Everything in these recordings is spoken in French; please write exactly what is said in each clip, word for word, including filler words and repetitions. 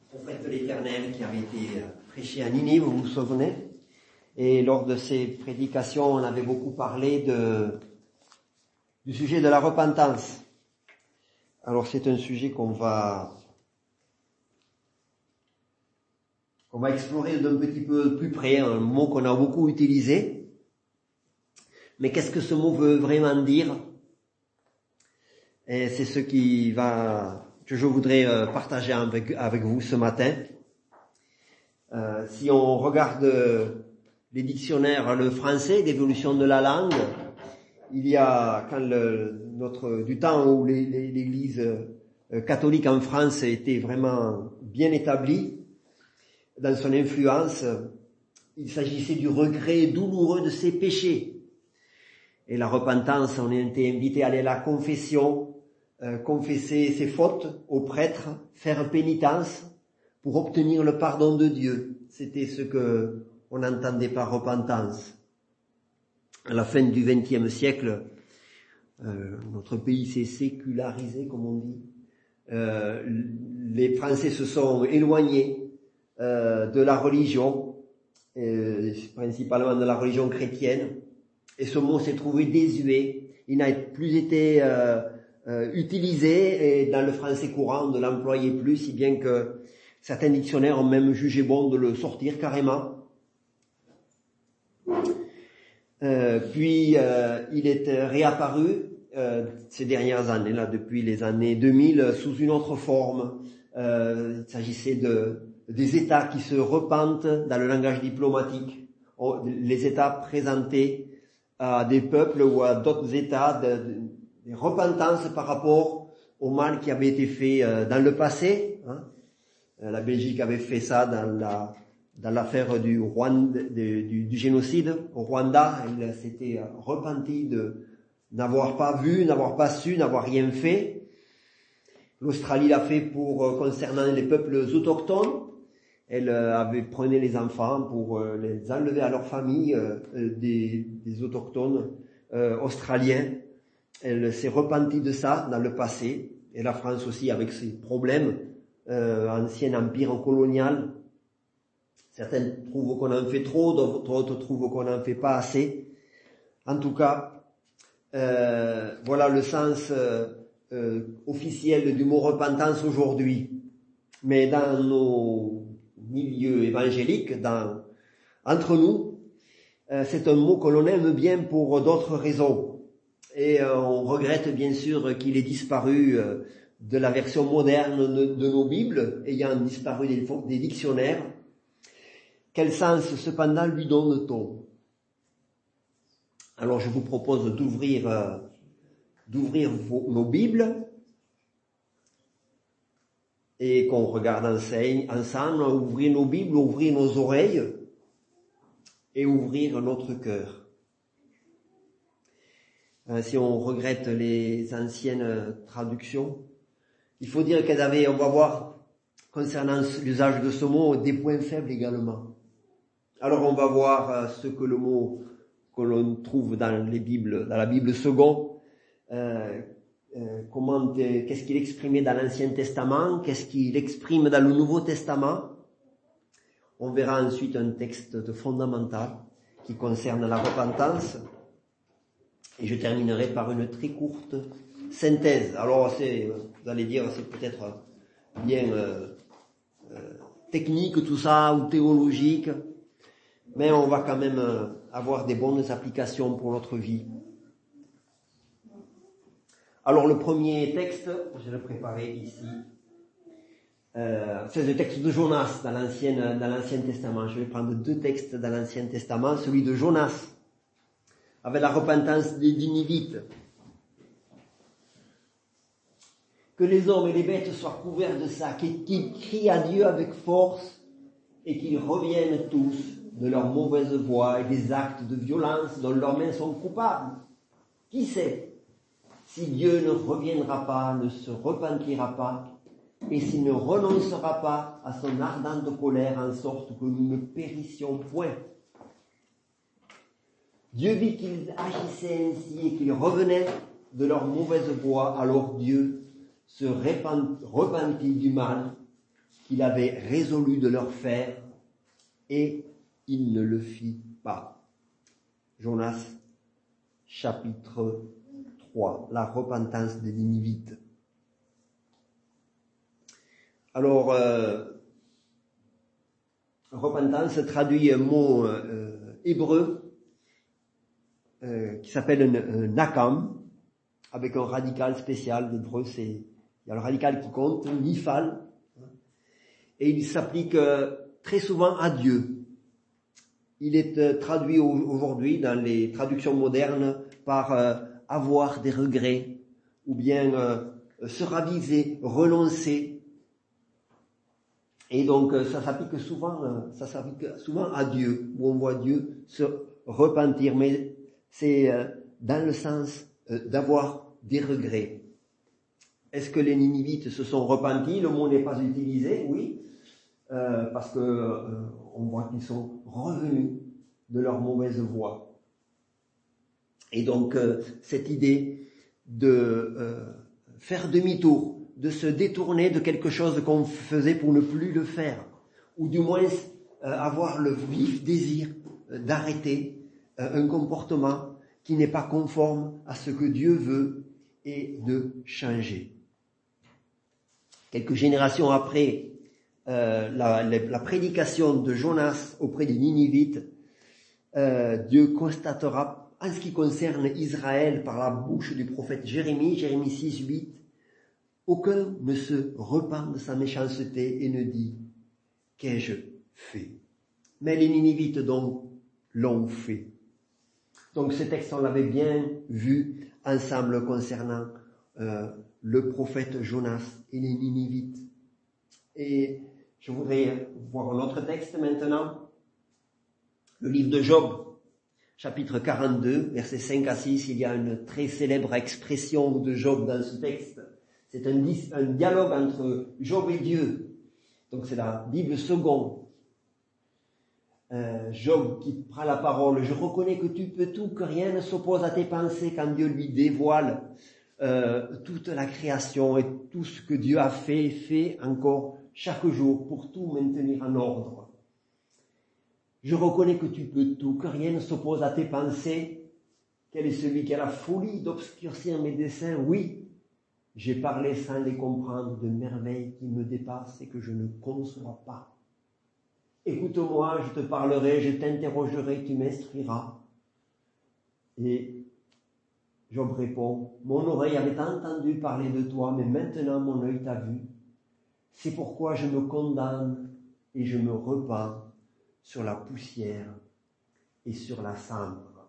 prophète de l'Éternel qui avait été prêché à Ninive, vous vous souvenez? Et lors de ces prédications, on avait beaucoup parlé de, du sujet de la repentance. Alors c'est un sujet qu'on va, qu'on va explorer d'un petit peu plus près, un mot qu'on a beaucoup utilisé. Mais qu'est-ce que ce mot veut vraiment dire? Et c'est ce qui va, que je voudrais partager avec, avec vous ce matin. Euh, si on regarde les dictionnaires, le français, l'évolution de la langue, il y a, quand le, notre, du temps où les, les, l'église catholique en France était vraiment bien établie, dans son influence, il s'agissait du regret douloureux de ses péchés. Et la repentance, on était invité à aller à la confession, euh, confesser ses fautes au prêtre, faire pénitence pour obtenir le pardon de Dieu. C'était ce que on entendait par repentance. À la fin du vingtième siècle, euh, notre pays s'est sécularisé, comme on dit. Euh, les Français se sont éloignés euh, de la religion, euh, principalement de la religion chrétienne. Et ce mot s'est trouvé désuet, il n'a plus été euh, euh, utilisé, et dans le français courant, on ne l'employait plus, si bien que certains dictionnaires ont même jugé bon de le sortir carrément. Euh, puis euh, il est réapparu euh, ces dernières années, là, depuis les années deux mille, sous une autre forme. Euh, il s'agissait de des États qui se repentent dans le langage diplomatique, les États présentés à des peuples ou à d'autres États, de, de, de repentance par rapport au mal qui avait été fait euh, dans le passé. Hein. La Belgique avait fait ça dans la dans l'affaire du, Rwanda, de, du, du génocide au Rwanda. Elle s'était repentie de n'avoir pas vu, n'avoir pas su, n'avoir rien fait. L'Australie l'a fait pour euh, concernant les peuples autochtones. Elle euh, avait prenait les enfants pour euh, les enlever à leur famille euh, des, des autochtones euh, australiens. Elle s'est repentie de ça dans le passé. Et la France aussi avec ses problèmes, euh, ancien empire colonial. Certains trouvent qu'on en fait trop, d'autres trouvent qu'on n'en fait pas assez. En tout cas, euh, voilà le sens euh, euh, officiel du mot repentance aujourd'hui. Mais dans nos milieux évangéliques, dans, entre nous, euh, c'est un mot que l'on aime bien pour d'autres raisons. Et euh, on regrette bien sûr qu'il ait disparu euh, de la version moderne de, de nos Bibles, ayant disparu des, des dictionnaires. Quel sens cependant lui donne-t-on? Alors je vous propose d'ouvrir euh, d'ouvrir vos, nos Bibles et qu'on regarde ensemble, ouvrir nos Bibles, ouvrir nos oreilles et ouvrir notre cœur. Euh, si on regrette les anciennes traductions, il faut dire qu'elles avaient, on va voir, concernant l'usage de ce mot, des points faibles également. Alors on va voir ce que le mot que l'on trouve dans les Bibles, dans la Bible seconde, euh, euh, comment, qu'est-ce qu'il exprimait dans l'Ancien Testament, qu'est-ce qu'il exprime dans le Nouveau Testament. On verra ensuite un texte fondamental qui concerne la repentance. Et je terminerai par une très courte synthèse. Alors c'est, vous allez dire, c'est peut-être bien euh, euh, technique tout ça, ou théologique. Mais on va quand même avoir des bonnes applications pour notre vie. Alors le premier texte, je l'ai préparé ici, euh, c'est le texte de Jonas dans l'Ancien, dans l'Ancien Testament. Je vais prendre deux textes dans l'Ancien Testament, celui de Jonas, avec la repentance des Ninivites. Que les hommes et les bêtes soient couverts de ça, qu'ils crient à Dieu avec force et qu'ils reviennent tous de leurs mauvaises voies et des actes de violence dont leurs mains sont coupables. Qui sait si Dieu ne reviendra pas, ne se repentira pas, et s'il ne renoncera pas à son ardente colère en sorte que nous ne périssions point. Dieu vit qu'ils agissaient ainsi et qu'ils revenaient de leur mauvaise voie, alors Dieu se repentit du mal qu'il avait résolu de leur faire, et il ne le fit pas. Jonas, chapitre trois, la repentance des Ninivites. Alors, euh, repentance traduit un mot euh, hébreu euh, qui s'appelle un, un nakam, avec un radical spécial. L'hébreu, c'est, il y a le radical qui compte, nifal, et il s'applique euh, très souvent à Dieu. Il est euh, traduit aujourd'hui dans les traductions modernes par euh, avoir des regrets, ou bien euh, se raviser, renoncer. Et donc ça s'applique souvent, ça s'applique souvent à Dieu, où on voit Dieu se repentir, mais c'est dans le sens d'avoir des regrets. Est-ce que les Ninivites se sont repentis? Le mot n'est pas utilisé, oui, euh, parce que euh, on voit qu'ils sont revenus de leur mauvaise voie. Et donc euh, cette idée de euh, faire demi-tour, de se détourner de quelque chose qu'on faisait pour ne plus le faire, ou du moins euh, avoir le vif désir euh, d'arrêter euh, un comportement qui n'est pas conforme à ce que Dieu veut et de changer. Quelques générations après euh, la, la, la prédication de Jonas auprès des Ninivites, euh, Dieu constatera, en ce qui concerne Israël, par la bouche du prophète Jérémie, Jérémie six, huit, aucun ne se repent de sa méchanceté et ne dit « Qu'ai-je fait ?» Mais les Ninivites donc l'ont fait. Donc ce texte, on l'avait bien vu ensemble concernant euh, le prophète Jonas et les Ninivites. Et je voudrais voir un autre texte maintenant. Le livre de Job, chapitre quarante-deux, versets cinq à six, il y a une très célèbre expression de Job dans ce texte. C'est un, un dialogue entre Job et Dieu. Donc c'est la Bible seconde. Euh, Job qui prend la parole. Je reconnais que tu peux tout, que rien ne s'oppose à tes pensées quand Dieu lui dévoile euh, toute la création et tout ce que Dieu a fait et fait encore chaque jour pour tout maintenir en ordre. Je reconnais que tu peux tout, que rien ne s'oppose à tes pensées. Quel est celui qui a la folie d'obscurcir mes desseins? Oui, j'ai parlé sans les comprendre de merveilles qui me dépassent et que je ne conçois pas. Écoute-moi, je te parlerai, je t'interrogerai, tu m'instruiras. Et Job répond, mon oreille avait entendu parler de toi, mais maintenant mon œil t'a vu. C'est pourquoi je me condamne et je me repens sur la poussière et sur la cendre.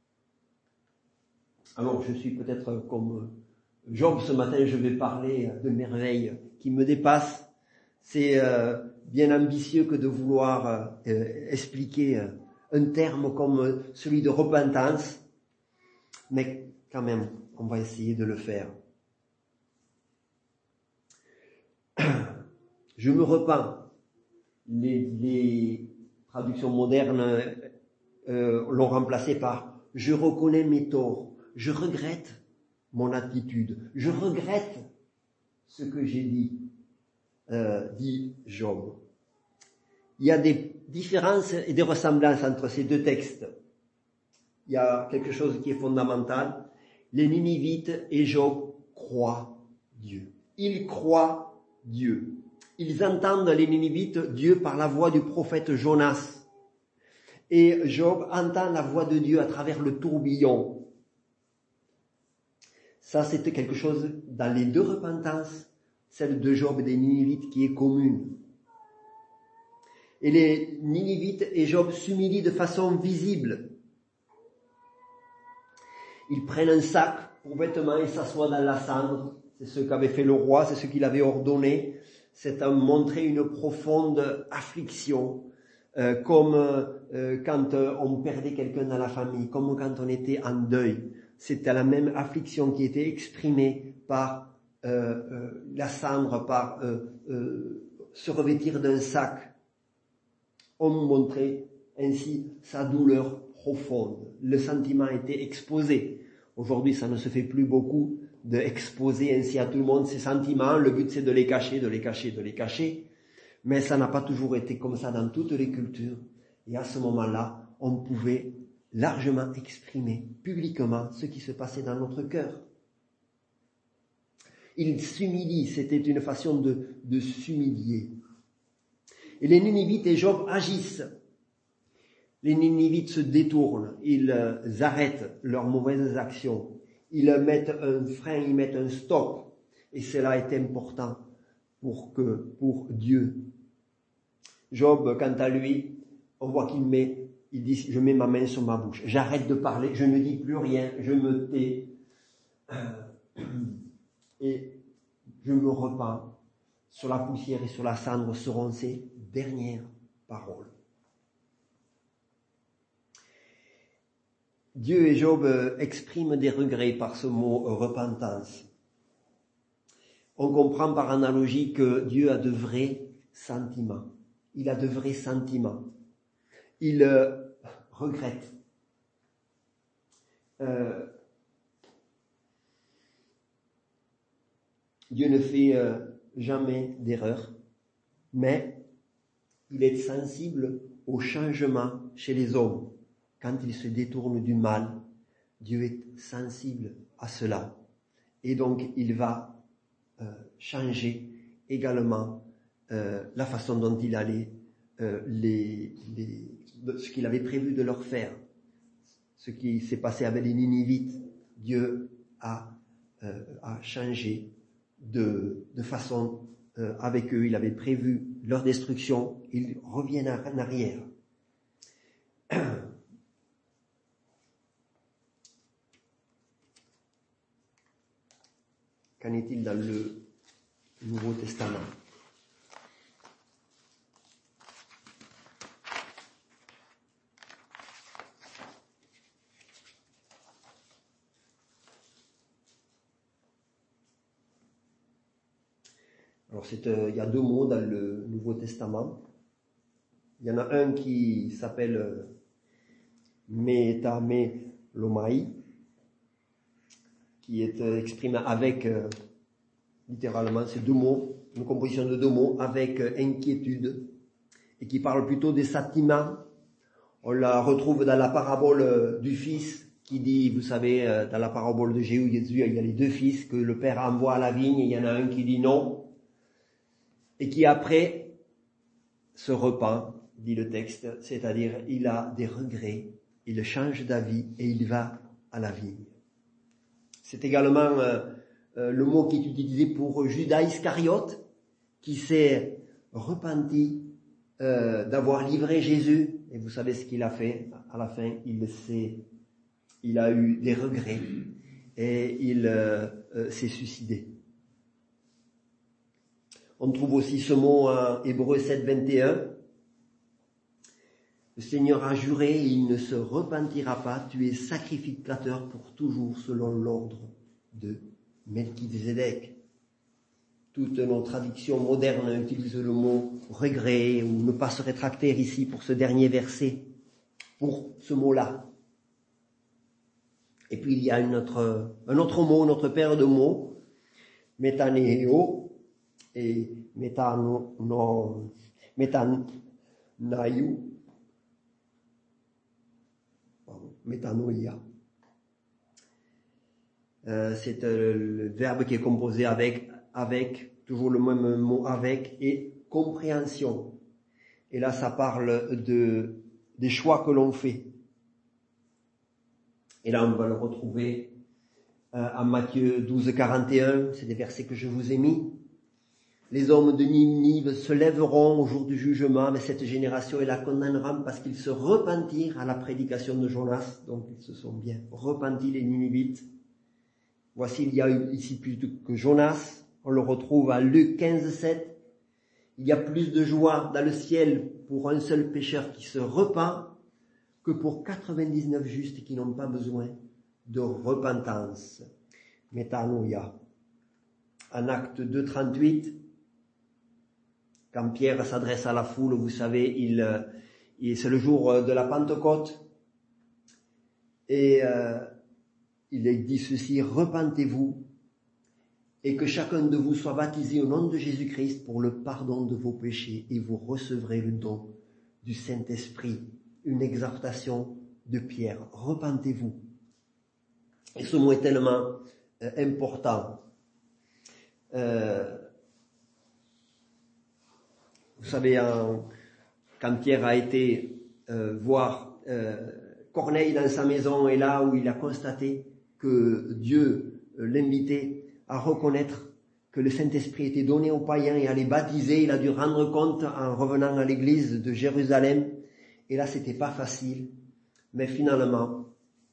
Alors je suis peut-être comme Job ce matin, je vais parler de merveilles qui me dépassent. C'est euh, bien ambitieux que de vouloir euh, expliquer euh, un terme comme celui de repentance, mais quand même, on va essayer de le faire. Je me repens. Les, les traductions modernes euh, l'ont remplacé par « je reconnais mes torts, je regrette mon attitude, je regrette ce que j'ai dit », euh, dit Job. Il y a des différences et des ressemblances entre ces deux textes. Il y a quelque chose qui est fondamental. Les Ninivites et Job croient Dieu. Ils croient Dieu. Ils entendent, les Ninivites, Dieu par la voix du prophète Jonas. Et Job entend la voix de Dieu à travers le tourbillon. Ça, c'était quelque chose dans les deux repentances, celle de Job et des Ninivites qui est commune. Et les Ninivites et Job s'humilient de façon visible. Ils prennent un sac pour vêtements et s'assoient dans la cendre. C'est ce qu'avait fait le roi, c'est ce qu'il avait ordonné. C'est à montrer une profonde affliction, euh, comme euh, quand euh, on perdait quelqu'un dans la famille, comme quand on était en deuil. C'était la même affliction qui était exprimée par euh, euh, la cendre, par euh, euh, se revêtir d'un sac. On montrait ainsi sa douleur profonde. Le sentiment était exposé. Aujourd'hui, ça ne se fait plus beaucoup d'exposer ainsi à tout le monde ses sentiments. Le but, c'est de les cacher, de les cacher, de les cacher. Mais ça n'a pas toujours été comme ça dans toutes les cultures. Et à ce moment-là, on pouvait largement exprimer publiquement ce qui se passait dans notre cœur. Il s'humilie, c'était une façon de, de s'humilier. Et les Ninivites et Job agissent. Les Ninivites se détournent, ils arrêtent leurs mauvaises actions. Ils mettent un frein, ils mettent un stop. Et cela est important pour que, pour Dieu. Job, quant à lui, on voit qu'il met, il dit, je mets ma main sur ma bouche. J'arrête de parler, je ne dis plus rien, je me tais. Et je me repens. Sur la poussière et sur la cendre seront ses dernières paroles. Dieu et Job expriment des regrets par ce mot repentance. On comprend par analogie que Dieu a de vrais sentiments. Il a de vrais sentiments. Il euh, regrette. Euh, Dieu ne fait euh, jamais d'erreur, mais il est sensible au changement chez les hommes. Quand ils se détournent du mal, Dieu est sensible à cela. Et donc, il va euh, changer également euh, la façon dont il allait, euh, les, les, ce qu'il avait prévu de leur faire. Ce qui s'est passé avec les Ninivites, Dieu a, euh, a changé de, de façon euh, avec eux. Il avait prévu leur destruction. Ils reviennent en arrière. Qu'en est-il dans le Nouveau Testament? Alors, c'est, euh, il y a deux mots dans le Nouveau Testament. Il y en a un qui s'appelle euh, métamelomai, qui est euh, exprimé avec, euh, littéralement, ces deux mots, une composition de deux mots, avec euh, inquiétude, et qui parle plutôt des sentiments. On la retrouve dans la parabole euh, du fils, qui dit, vous savez, euh, dans la parabole de Jésus, il y a les deux fils que le père envoie à la vigne, et il y en a un qui dit non, et qui après se repent, dit le texte, c'est-à-dire il a des regrets, il change d'avis et il va à la vigne. C'est également euh, euh, le mot qui est utilisé pour Judas Iscariote, qui s'est repenti euh, d'avoir livré Jésus. Et vous savez ce qu'il a fait à la fin, il s'est, il a eu des regrets et il euh, euh, s'est suicidé. On trouve aussi ce mot en Hébreux sept, vingt et un. Le Seigneur a juré et il ne se repentira pas, tu es sacrificateur pour toujours selon l'ordre de Melchizedek. Toutes nos traductions modernes utilisent le mot regret ou ne pas se rétracter ici pour ce dernier verset, pour ce mot-là. Et puis il y a une autre, un autre mot, notre paire de mots, métanéo et métano, non, métanaïou, métanoïa. Euh, c'est euh, le verbe qui est composé avec, avec, toujours le même mot avec, et compréhension. Et là, ça parle de, des choix que l'on fait. Et là, on va le retrouver euh, à Matthieu douze, quarante et un, c'est des versets que je vous ai mis. Les hommes de Ninive se lèveront au jour du jugement, mais cette génération, ils la condamneront parce qu'ils se repentirent à la prédication de Jonas. Donc, ils se sont bien repentis, les Ninivites. Voici, il y a ici plus que Jonas. On le retrouve à Luc quinze, sept. Il y a plus de joie dans le ciel pour un seul pécheur qui se repent que pour quatre-vingt-dix-neuf justes qui n'ont pas besoin de repentance. Métanoïa. En Acte deux, trente-huit, quand Pierre s'adresse à la foule, vous savez, il, il c'est le jour de la Pentecôte, et euh, il dit ceci, repentez-vous et que chacun de vous soit baptisé au nom de Jésus-Christ pour le pardon de vos péchés, et vous recevrez le don du Saint-Esprit. Une exhortation de Pierre. Repentez-vous. Et ce mot est tellement euh, important. Euh, vous savez, en, quand Pierre a été euh, voir euh, Corneille dans sa maison, et là où il a constaté que Dieu euh, l'invitait à reconnaître que le Saint-Esprit était donné aux païens et à les baptiser, il a dû rendre compte en revenant à l'église de Jérusalem. Et là, c'était pas facile. Mais finalement,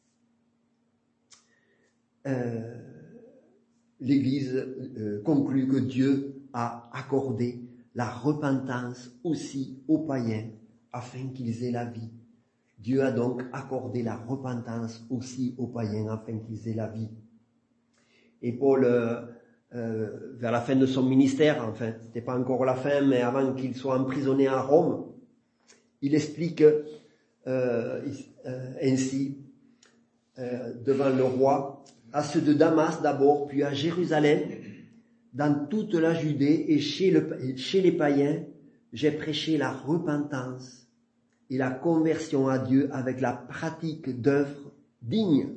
euh, l'église euh, conclut que Dieu a accordé la repentance aussi aux païens afin qu'ils aient la vie. Dieu a donc accordé la repentance aussi aux païens afin qu'ils aient la vie. Et Paul, euh, euh, vers la fin de son ministère, enfin, c'était pas encore la fin, mais avant qu'il soit emprisonné à Rome, il explique euh, euh, ainsi euh, devant le roi, à ceux de Damas d'abord, puis à Jérusalem, dans toute la Judée et chez, le, chez les païens, j'ai prêché la repentance et la conversion à Dieu avec la pratique d'œuvres dignes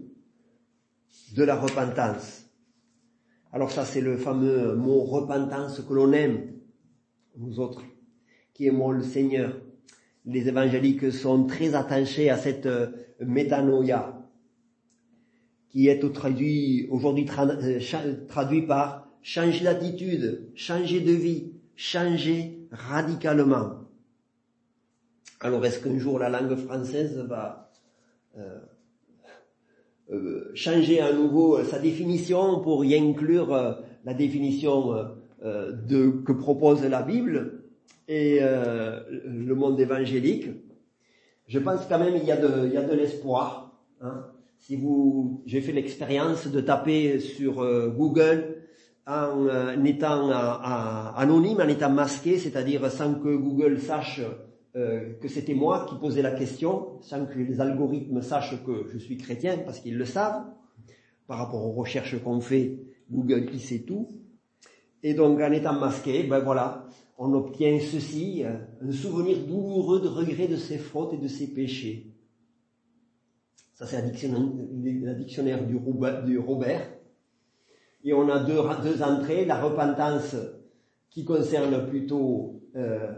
de la repentance. Alors ça, c'est le fameux mot repentance que l'on aime, nous autres, qui aimons le Seigneur. Les évangéliques sont très attachés à cette métanoïa, qui est traduit, aujourd'hui traduit par changer d'attitude, changer de vie, changer radicalement. Alors est-ce qu'un jour la langue française va euh, euh, changer à nouveau sa définition pour y inclure euh, la définition euh, de, que propose la Bible et euh, le monde évangélique? Je pense quand même il y a de, il y a de l'espoir. Hein. Si vous, j'ai fait l'expérience de taper sur euh, Google en, euh, en étant euh, euh, anonyme, en étant masqué, c'est-à-dire sans que Google sache euh, que c'était moi qui posais la question, sans que les algorithmes sachent que je suis chrétien, parce qu'ils le savent. Par rapport aux recherches qu'on fait, Google il sait tout. Et donc en étant masqué, ben voilà, on obtient ceci, un souvenir douloureux de regret de ses fautes et de ses péchés. Ça, c'est la dictionnaire du Robert. Et on a deux, deux entrées, la repentance qui concerne plutôt euh,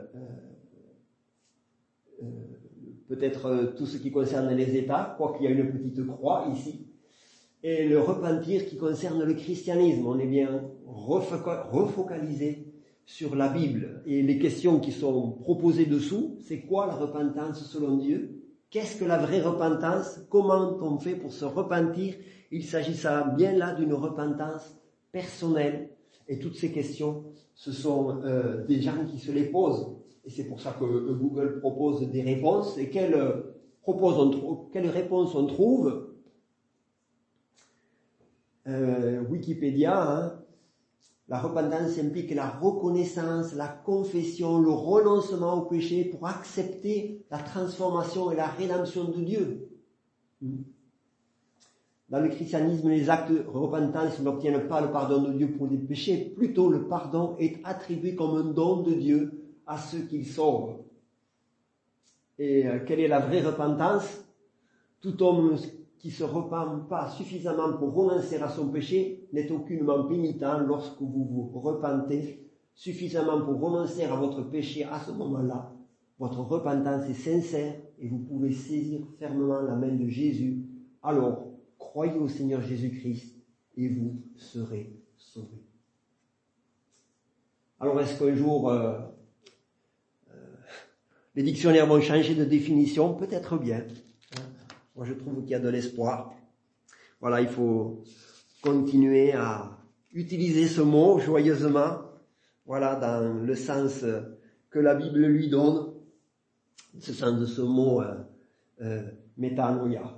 euh, peut-être tout ce qui concerne les États, quoiqu'il y a une petite croix ici, et le repentir qui concerne le christianisme. On est bien refocalisé sur la Bible. Et les questions qui sont proposées dessous, c'est quoi la repentance selon Dieu? Qu'est-ce que la vraie repentance? Comment on fait pour se repentir? Il s'agissait bien là d'une repentance personnelle. Et toutes ces questions, ce sont euh, des gens qui se les posent. Et c'est pour ça que euh, Google propose des réponses. Et quelles, euh, propose on tr- quelles réponses on trouve? euh, Wikipédia, hein. La repentance implique la reconnaissance, la confession, le renoncement au péché pour accepter la transformation et la rédemption de Dieu. Dans le christianisme, les actes de repentance n'obtiennent pas le pardon de Dieu pour les péchés, plutôt le pardon est attribué comme un don de Dieu à ceux qu'il sauve. Et euh, quelle est la vraie repentance? Tout homme qui se repent pas suffisamment pour renoncer à son péché n'est aucunement pénitent lorsque vous vous repentez suffisamment pour renoncer à votre péché à ce moment-là. Votre repentance est sincère et vous pouvez saisir fermement la main de Jésus. Alors, croyez au Seigneur Jésus-Christ et vous serez sauvés. Alors, est-ce qu'un jour, euh, euh, les dictionnaires vont changer de définition? Peut-être bien. Moi, je trouve qu'il y a de l'espoir. Voilà, il faut continuer à utiliser ce mot joyeusement, voilà, dans le sens que la Bible lui donne, ce sens de ce mot euh, euh, métanoïa.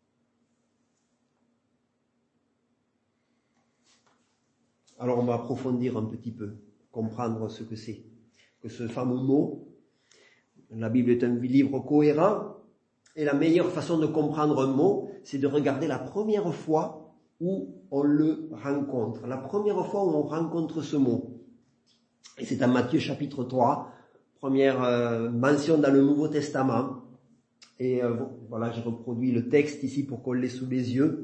Alors, on va approfondir un petit peu, comprendre ce que c'est, que ce fameux mot. La Bible est un livre cohérent. Et la meilleure façon de comprendre un mot, c'est de regarder la première fois où on le rencontre. La première fois où on rencontre ce mot, et c'est dans Matthieu chapitre trois, première euh, mention dans le Nouveau Testament. Et euh, voilà, j'ai reproduit le texte ici pour qu'on l'ait sous les yeux.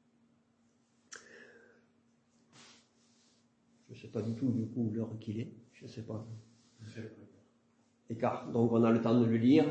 Je ne sais pas du tout du coup l'heure qu'il est, je ne sais pas. Écart, donc on a le temps de le lire.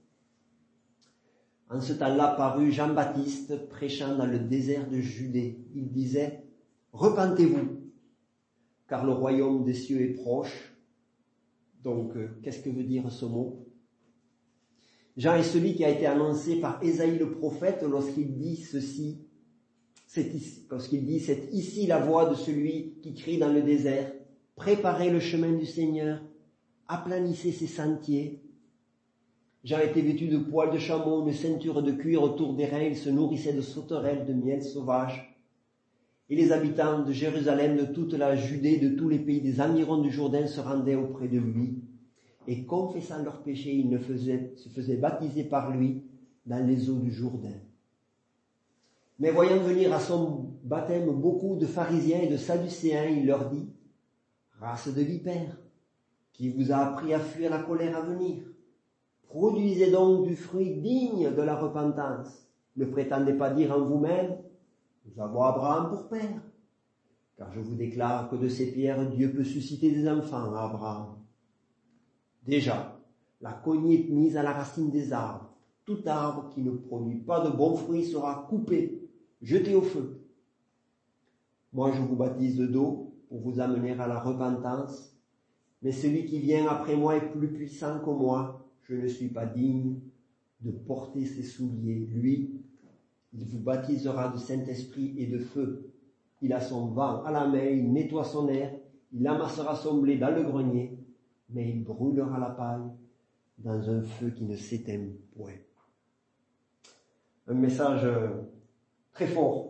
En ce temps-là parut Jean-Baptiste prêchant dans le désert de Judée. Il disait, « Repentez-vous, car le royaume des cieux est proche. » Donc, euh, qu'est-ce que veut dire ce mot? Jean est celui qui a été annoncé par Ésaïe le prophète lorsqu'il dit ceci, c'est ici, lorsqu'il dit, c'est ici la voix de celui qui crie dans le désert, préparez le chemin du Seigneur, aplanissez ses sentiers. Jean était vêtu de poils de chameau, une ceinture de cuir autour des reins, il se nourrissait de sauterelles, de miel sauvage. Et les habitants de Jérusalem, de toute la Judée, de tous les pays des environs du Jourdain se rendaient auprès de lui. Et confessant leurs péchés, ils ne faisaient, se faisaient baptiser par lui dans les eaux du Jourdain. Mais voyant venir à son baptême beaucoup de pharisiens et de sadducéens, il leur dit, « Race de vipères, qui vous a appris à fuir la colère à venir? Produisez donc du fruit digne de la repentance. Ne prétendez pas dire en vous-même, nous avons Abraham pour père. Car je vous déclare que de ces pierres, Dieu peut susciter des enfants à Abraham. Déjà, la cognée est mise à la racine des arbres. Tout arbre qui ne produit pas de bons fruits sera coupé, jeté au feu. Moi, je vous baptise d'eau pour vous amener à la repentance. Mais celui qui vient après moi est plus puissant que moi. Je ne suis pas digne de porter ses souliers. Lui, il vous baptisera de Saint-Esprit et de feu. Il a son vent à la main, il nettoie son air, il amassera son blé dans le grenier, mais il brûlera la paille dans un feu qui ne s'éteint point. » Un message très fort.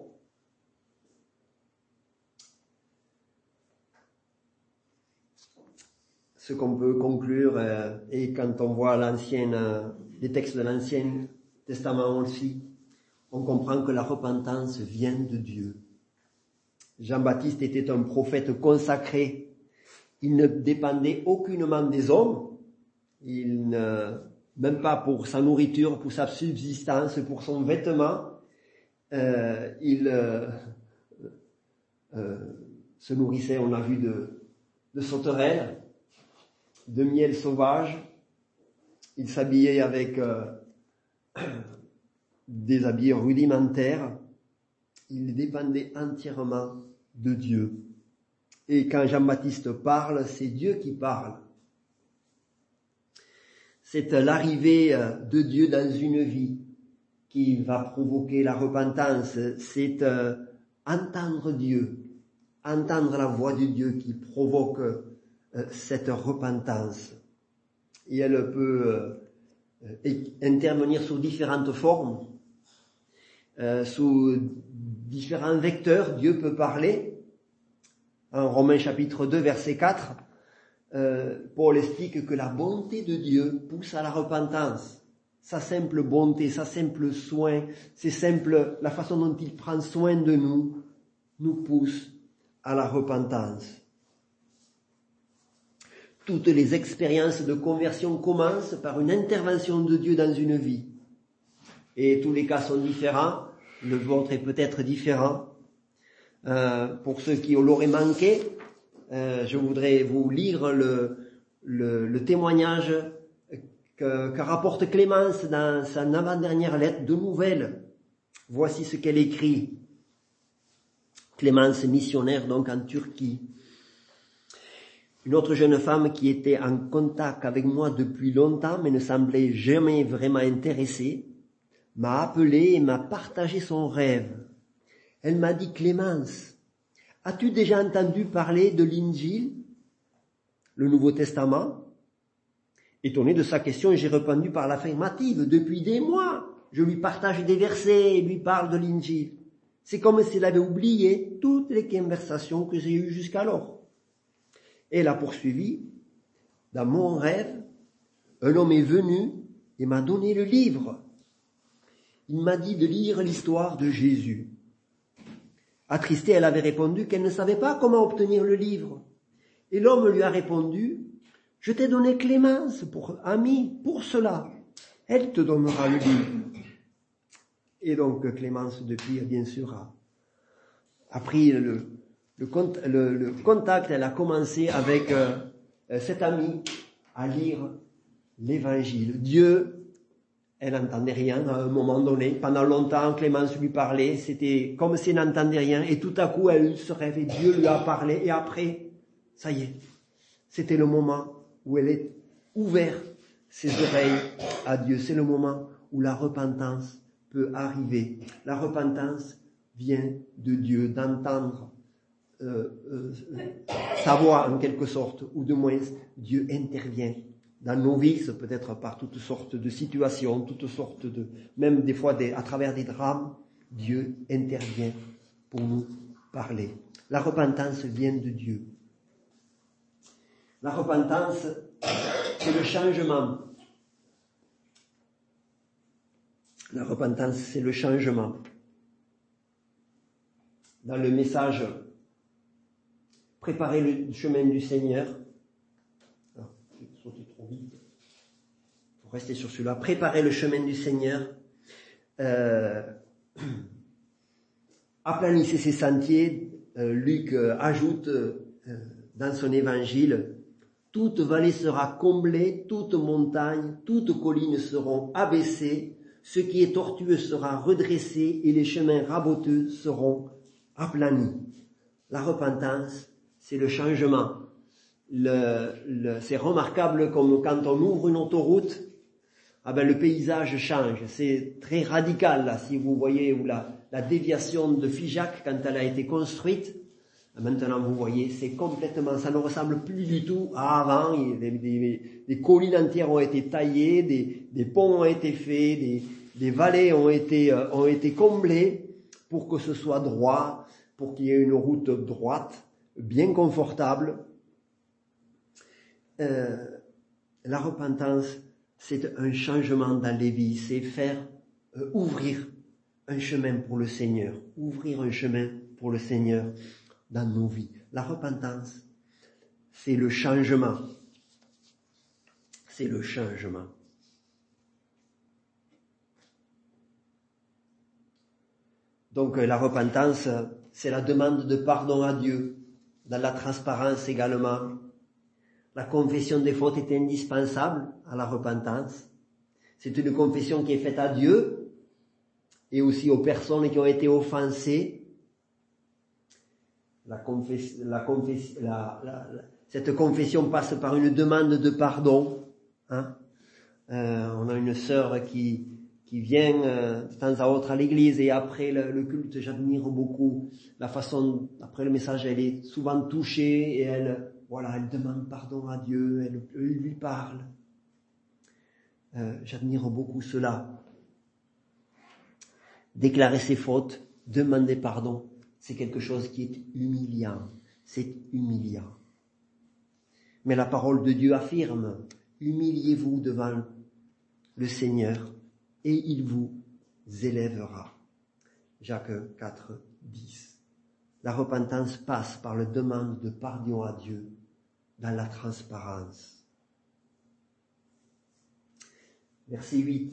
Ce qu'on peut conclure, euh, et quand on voit l'ancienne, euh, les textes de l'Ancien Testament aussi, on comprend que la repentance vient de Dieu. Jean-Baptiste était un prophète consacré. Il ne dépendait aucunement des hommes. Il ne, même pas pour sa nourriture, pour sa subsistance, pour son vêtement. Euh, il euh, euh, se nourrissait, on l'a vu, de, de sauterelles, de miel sauvage. Il s'habillait avec euh, des habits rudimentaires. Il dépendait entièrement de Dieu. Et quand Jean-Baptiste parle, c'est Dieu qui parle. C'est l'arrivée de Dieu dans une vie qui va provoquer la repentance. C'est euh, entendre Dieu, entendre la voix de Dieu qui provoque euh, cette repentance. Et elle peut euh, intervenir sous différentes formes, euh, sous différents vecteurs. Dieu peut parler. En Romains chapitre deux, verset quatre, euh, Paul explique que la bonté de Dieu pousse à la repentance. Sa simple bonté, sa simple soin, c'est simple, la façon dont il prend soin de nous, nous pousse à la repentance. Toutes les expériences de conversion commencent par une intervention de Dieu dans une vie. Et tous les cas sont différents. Le vôtre est peut-être différent. Euh, pour ceux qui l'auraient manqué, euh, je voudrais vous lire le, le, le témoignage que, que rapporte Clémence dans sa avant-dernière lettre de nouvelles. Voici ce qu'elle écrit. Clémence, missionnaire donc en Turquie. Une autre jeune femme qui était en contact avec moi depuis longtemps mais ne semblait jamais vraiment intéressée, m'a appelé et m'a partagé son rêve. Elle m'a dit, Clémence, as-tu déjà entendu parler de l'Injil, le Nouveau Testament? Étonné de sa question, j'ai répondu par l'affirmative. Depuis des mois, je lui partage des versets et lui parle de l'Injil. C'est comme s'il avait oublié toutes les conversations que j'ai eues jusqu'alors. Elle a poursuivi. Dans mon rêve, un homme est venu et m'a donné le livre. Il m'a dit de lire l'histoire de Jésus. Attristée, elle avait répondu qu'elle ne savait pas comment obtenir le livre. Et l'homme lui a répondu, « Je t'ai donné Clémence pour amie, pour cela. Elle te donnera le livre. » Et donc Clémence, depuis, bien sûr, a, a pris le, le, le, le contact. Elle a commencé avec euh, cette amie à lire l'Évangile. Dieu, elle n'entendait rien à un moment donné. Pendant longtemps, Clémence lui parlait. C'était comme si elle n'entendait rien. Et tout à coup, elle se réveille. Dieu lui a parlé. Et après, ça y est, c'était le moment où elle est ouverte ses oreilles à Dieu. C'est le moment où la repentance peut arriver. La repentance vient de Dieu, d'entendre euh, euh, sa voix en quelque sorte, ou de moins Dieu intervient dans nos vies, peut-être par toutes sortes de situations, toutes sortes de, même des fois des, à travers des drames, Dieu intervient pour nous parler. La repentance vient de Dieu. La repentance, c'est le changement. La repentance, c'est le changement. Dans le message « Préparez le chemin du Seigneur », ah, j'ai sauté trop vite, il faut rester sur celui-là, « Préparez le chemin du Seigneur euh, », aplanissez ses sentiers. euh, Luc euh, ajoute euh, dans son évangile, « Toute vallée sera comblée, toute montagne, toute colline seront abaissées, ce qui est tortueux sera redressé et les chemins raboteux seront aplanis. » La repentance, c'est le changement. Le, le, c'est remarquable comme quand on ouvre une autoroute, ah ben le paysage change. C'est très radical là, si vous voyez où la, la déviation de Figeac quand elle a été construite. Maintenant, vous voyez, c'est complètement, ça ne ressemble plus du tout à avant. Des, des, des collines entières ont été taillées, des, des ponts ont été faits, des, des vallées ont été, euh, ont été comblées pour que ce soit droit, pour qu'il y ait une route droite, bien confortable. Euh, la repentance, c'est un changement dans les vies, c'est faire euh, ouvrir un chemin pour le Seigneur, ouvrir un chemin pour le Seigneur dans nos vies. La repentance, c'est le changement. C'est le changement. Donc la repentance, c'est la demande de pardon à Dieu, dans la transparence également. La confession des fautes est indispensable à la repentance. C'est une confession qui est faite à Dieu et aussi aux personnes qui ont été offensées. La confess, la confess, la, la, la, cette confession passe par une demande de pardon. Hein. Euh, on a une sœur qui, qui vient euh, de temps à autre à l'église et après le, le culte, j'admire beaucoup la façon, après le message, elle est souvent touchée et elle, voilà, elle demande pardon à Dieu, elle, elle lui parle. Euh, j'admire beaucoup cela. Déclarer ses fautes, demander pardon. C'est quelque chose qui est humiliant. C'est humiliant. Mais la parole de Dieu affirme, humiliez-vous devant le Seigneur et il vous élèvera. Jacques quatre, dix. La repentance passe par la demande de pardon à Dieu dans la transparence. Verset huit.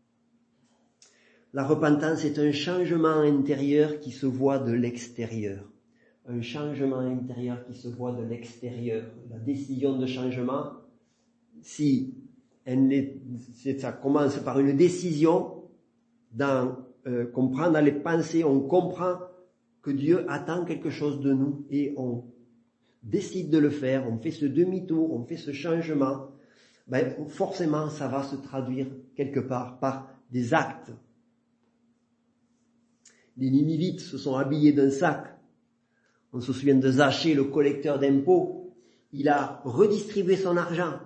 La repentance est un changement intérieur qui se voit de l'extérieur. Un changement intérieur qui se voit de l'extérieur. La décision de changement, si elle est, ça commence par une décision, dans, euh, qu'on prend dans les pensées, on comprend que Dieu attend quelque chose de nous et on décide de le faire, on fait ce demi-tour, on fait ce changement, ben forcément ça va se traduire quelque part par des actes. Les Ninivites se sont habillés d'un sac. On se souvient de Zachée, le collecteur d'impôts. Il a redistribué son argent.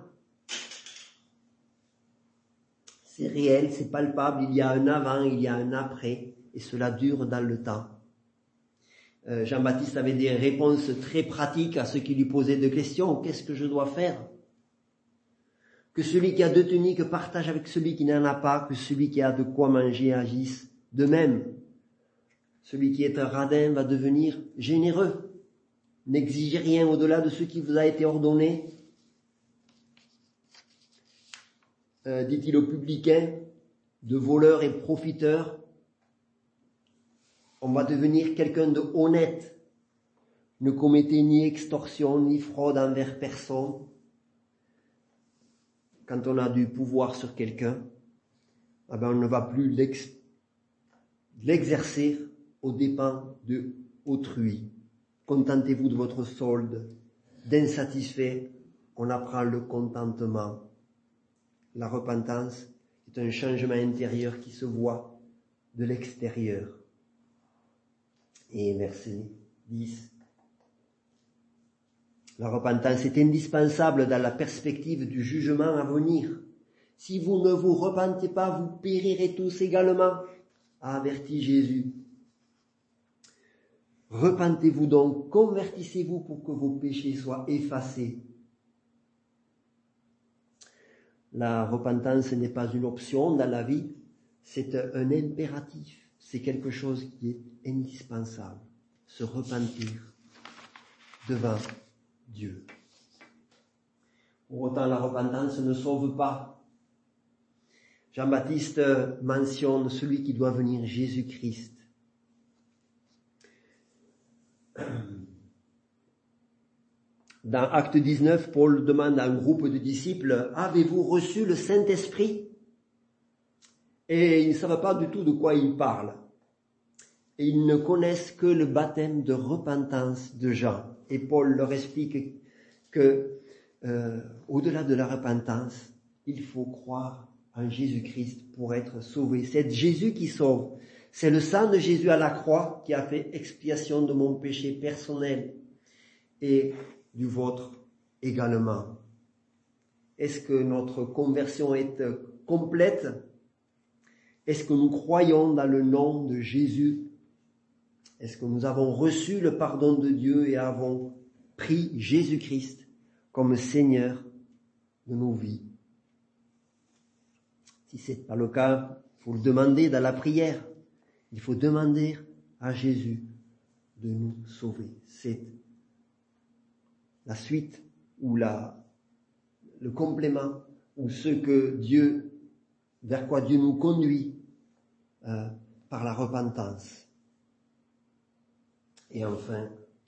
C'est réel, c'est palpable. Il y a un avant, il y a un après. Et cela dure dans le temps. Euh, Jean-Baptiste avait des réponses très pratiques à ceux qui lui posaient des questions. Qu'est-ce que je dois faire? Que celui qui a deux tuniques partage avec celui qui n'en a pas. Que celui qui a de quoi manger agisse de même. Celui qui est un radin va devenir généreux. N'exigez rien au-delà de ce qui vous a été ordonné. Euh, dit-il aux publicains, de voleurs et profiteurs. On va devenir quelqu'un de honnête. Ne commettez ni extorsion ni fraude envers personne. Quand on a du pouvoir sur quelqu'un, eh ben on ne va plus l'ex- l'exercer aux dépens de autrui. Contentez-vous de votre solde. D'insatisfait, on apprend le contentement. La repentance est un changement intérieur qui se voit de l'extérieur. Et verset dix. La repentance est indispensable dans la perspective du jugement à venir. Si vous ne vous repentez pas, vous périrez tous également, a averti Jésus. Repentez-vous donc, convertissez-vous pour que vos péchés soient effacés. La repentance n'est pas une option dans la vie, c'est un impératif, c'est quelque chose qui est indispensable. Se repentir devant Dieu. Pour autant, la repentance ne sauve pas. Jean-Baptiste mentionne celui qui doit venir, Jésus-Christ. Dans Acte dix-neuf, Paul demande à un groupe de disciples, « Avez-vous reçu le Saint-Esprit ?» Et ils ne savent pas du tout de quoi ils parlent. Et ils ne connaissent que le baptême de repentance de Jean. Et Paul leur explique que, euh, au-delà de la repentance, il faut croire en Jésus-Christ pour être sauvé. C'est Jésus qui sauve. C'est le sang de Jésus à la croix qui a fait expiation de mon péché personnel et du vôtre également. Est-ce que notre conversion est complète? Est-ce que nous croyons dans le nom de Jésus? Est-ce que nous avons reçu le pardon de Dieu et avons pris Jésus-Christ comme Seigneur de nos vies? Si ce n'est pas le cas, il faut le demander dans la prière. Il faut demander à Jésus de nous sauver. C'est la suite ou la, le complément ou ce que Dieu, vers quoi Dieu nous conduit euh, par la repentance. Et enfin,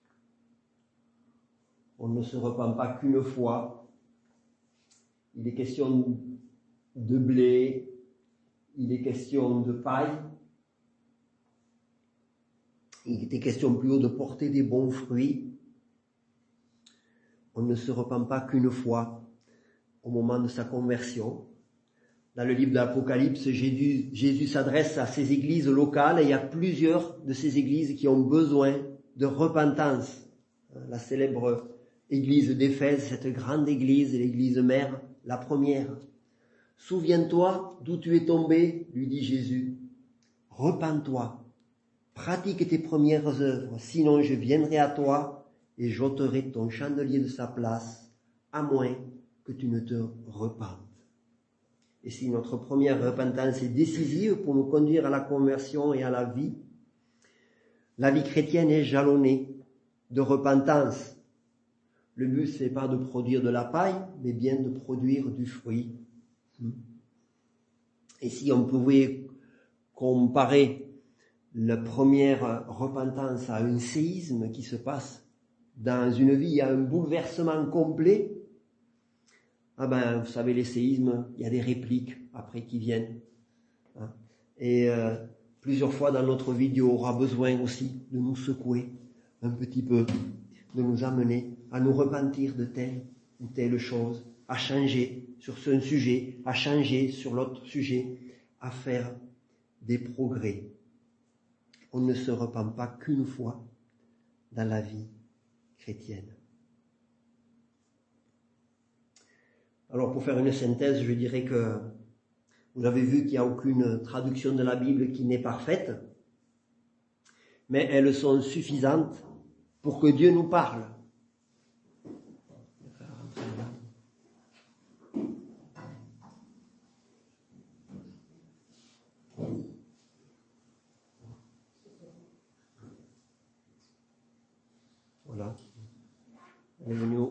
on ne se repent pas qu'une fois. Il est question de blé, il est question de paille. Il était question plus haut de porter des bons fruits. On ne se repent pas qu'une fois au moment de sa conversion. Dans le livre de l'Apocalypse, Jésus, Jésus s'adresse à ces églises locales et il y a plusieurs de ces églises qui ont besoin de repentance. La célèbre église d'Éphèse, cette grande église, l'église mère, la première. Souviens-toi d'où tu es tombé, lui dit Jésus. Repens-toi, pratique tes premières œuvres, sinon je viendrai à toi et j'ôterai ton chandelier de sa place, à moins que tu ne te repentes. Et si notre première repentance est décisive pour nous conduire à la conversion et à la vie, la vie chrétienne est jalonnée de repentance. Le but, ce n'est pas de produire de la paille, mais bien de produire du fruit. Et si on pouvait comparer la première repentance à un séisme qui se passe dans une vie, il y a un bouleversement complet. Ah ben, vous savez, les séismes, il y a des répliques après qui viennent. Hein. Et euh, plusieurs fois dans notre vie, Dieu aura besoin aussi de nous secouer un petit peu, de nous amener à nous repentir de telle ou telle chose, à changer sur ce sujet, à changer sur l'autre sujet, à faire des progrès. On ne se repent pas qu'une fois dans la vie chrétienne. Alors pour faire une synthèse, je dirais que vous avez vu qu'il n'y a aucune traduction de la Bible qui n'est parfaite, mais elles sont suffisantes pour que Dieu nous parle.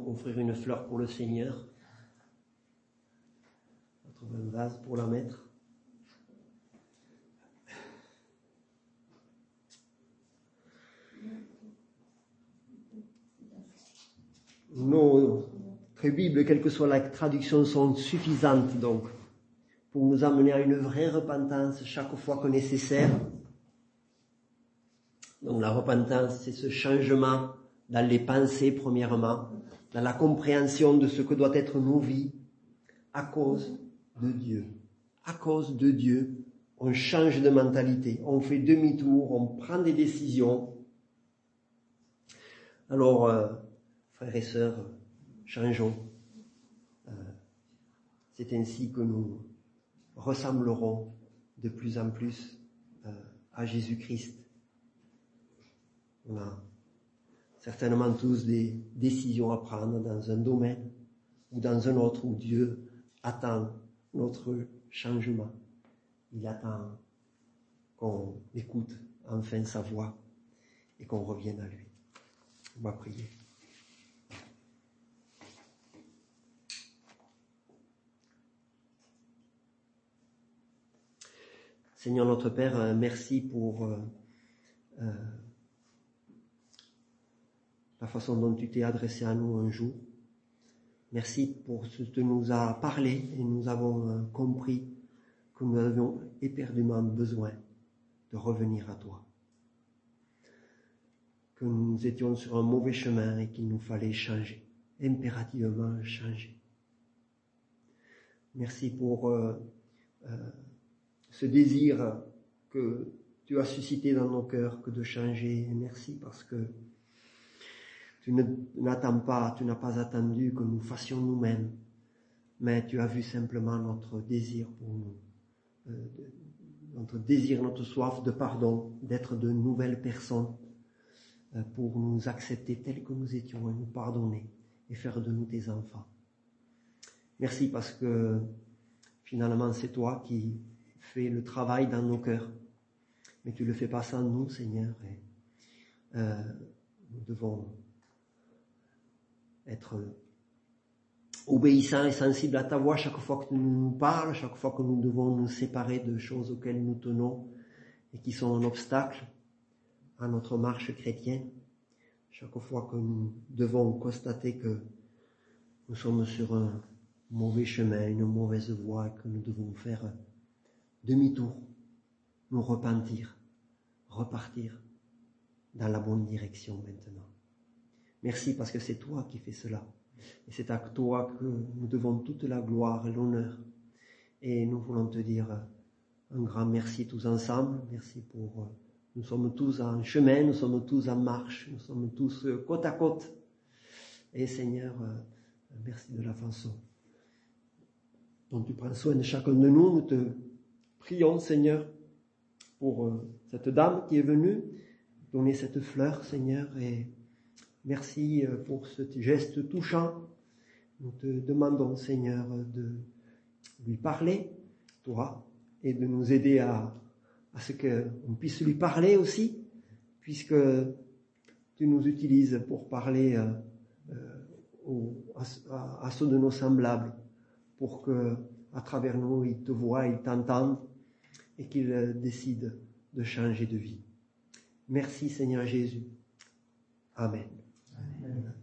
offrir une fleur pour le Seigneur. On va trouver un vase pour la mettre. Nos Bibles, quelle que soit la traduction, sont suffisantes donc pour nous amener à une vraie repentance chaque fois que nécessaire. Donc la repentance, c'est ce changement dans les pensées premièrement, dans la compréhension de ce que doit être nos vies à cause de Dieu. À cause de Dieu, on change de mentalité, on fait demi-tour, on prend des décisions. Alors, euh, frères et sœurs, changeons. Euh, c'est ainsi que nous ressemblerons de plus en plus euh, à Jésus-Christ. On a certainement tous des décisions à prendre dans un domaine ou dans un autre où Dieu attend notre changement. Il attend qu'on écoute enfin sa voix et qu'on revienne à lui. On va prier. Seigneur notre Père, merci pour euh, euh, la façon dont tu t'es adressé à nous un jour. Merci pour ce que tu nous as parlé et nous avons euh, compris que nous avions éperdument besoin de revenir à toi. Que nous étions sur un mauvais chemin et qu'il nous fallait changer, impérativement changer. Merci pour euh, euh, ce désir que tu as suscité dans nos cœurs que de changer. Merci parce que tu n'attends pas, tu n'as pas attendu que nous fassions nous-mêmes, mais tu as vu simplement notre désir pour nous, euh, notre désir, notre soif de pardon, d'être de nouvelles personnes, euh, pour nous accepter tels que nous étions et nous pardonner et faire de nous tes enfants. Merci parce que finalement c'est toi qui fais le travail dans nos cœurs, mais tu le fais pas sans nous, Seigneur, et euh, nous devons être obéissants et sensibles à ta voix chaque fois que tu nous parles, chaque fois que nous devons nous séparer de choses auxquelles nous tenons et qui sont un obstacle à notre marche chrétienne, chaque fois que nous devons constater que nous sommes sur un mauvais chemin, une mauvaise voie et que nous devons faire demi-tour, nous repentir, repartir dans la bonne direction maintenant. Merci parce que c'est toi qui fais cela. Et c'est à toi que nous devons toute la gloire et l'honneur. Et nous voulons te dire un grand merci tous ensemble. Merci pour... Nous sommes tous en chemin, nous sommes tous en marche, nous sommes tous côte à côte. Et Seigneur, merci de la façon dont tu prends soin de chacun de nous. Nous te prions, Seigneur, pour cette dame qui est venue donner cette fleur, Seigneur, et merci pour ce geste touchant. Nous te demandons, Seigneur, de lui parler, toi, et de nous aider à, à ce qu'on puisse lui parler aussi, puisque tu nous utilises pour parler euh, euh, aux, à, à ceux de nos semblables, pour que, à travers nous, ils te voient, ils t'entendent, et qu'ils décident de changer de vie. Merci, Seigneur Jésus. Amen. Amen.